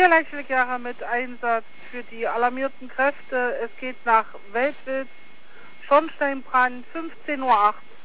Hier Leichtschläger mit Einsatz für die alarmierten Kräfte. Es geht nach Weltwitz, Schornsteinbrand, 15:08 Uhr.